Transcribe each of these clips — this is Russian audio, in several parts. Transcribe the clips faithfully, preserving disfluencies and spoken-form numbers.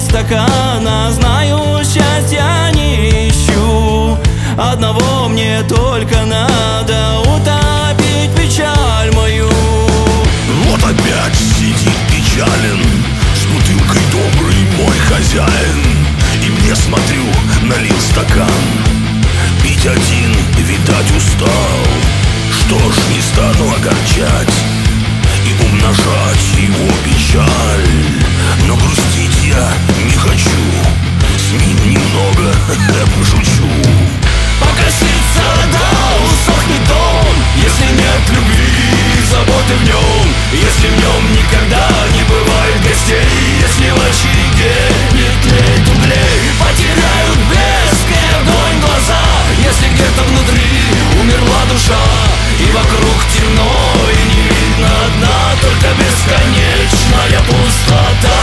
полстакана. Знаю, счастья не ищу, одного мне только надо: утопить печаль мою. Вот опять сидит печален с бутылкой добрый мой хозяин. И мне, смотрю, налил стакан. Пить один, видать, устал. Что ж, не стану огорчать и умножать его печаль. Но грустить я не хочу, с ним немного пошучу. Покосится, да усохнет он, если нет любви и заботы в нем. Если в нем никогда не бывает гостей, если в очаге не тлеет углей. Потеряют блеск и огонь глаза, если где-то внутри умерла душа. И вокруг темно, и не видно дна, только бесконечная пустота.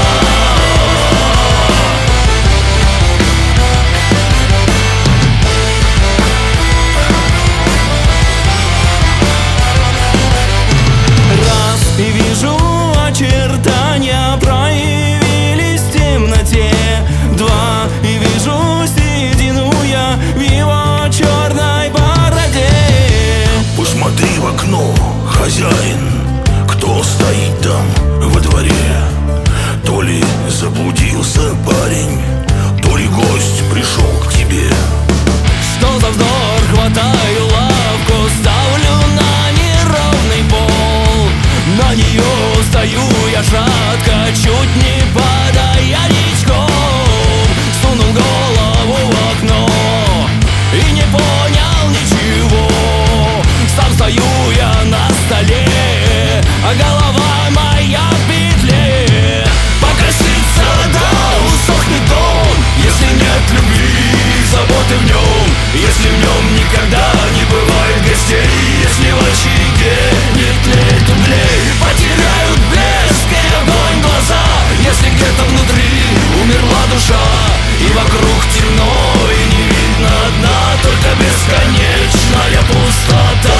И вижу, очертания проявились в темноте. Два, и вижу седину я в его черной бороде. Посмотри в окно, хозяин, кто стоит там во дворе. То ли заблудился парень, то ли гость пришел к тебе. Что за вздор, хватаю лавку, ставлю на неровный пол. На нее стою я шатко, чуть не падая ничком. Сунул голову в окно и не понял ничего. Сам стою я на столе, а голова моя в петле. Покосится, да усохнет он, если нет любви и заботы в нем. Если в нем никогда не бывает гостей, если в очаге не тлеет углей. Потеряют блеск и огонь глаза, если где-то внутри умерла душа. И вокруг темно, и не видно дна, только бесконечная пустота.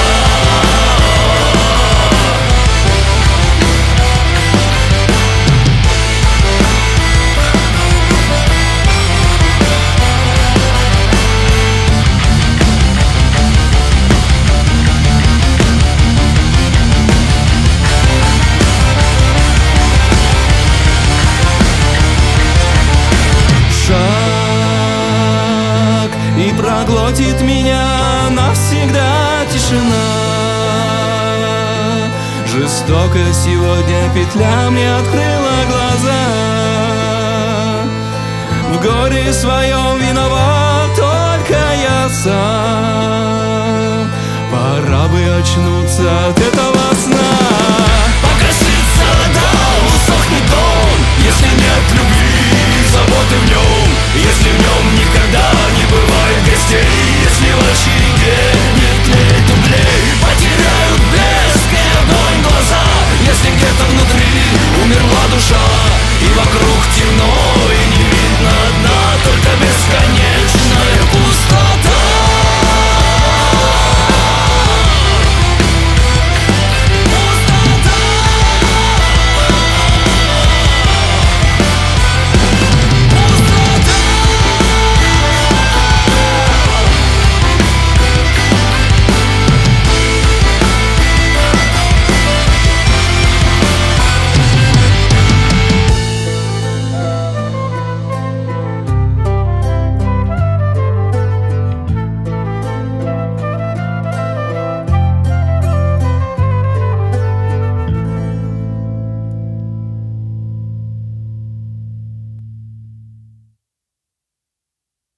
И проглотит меня навсегда тишина. Жестоко сегодня петля мне открыла глаза. В горе своем виноват только я сам. Пора бы очнуться от этого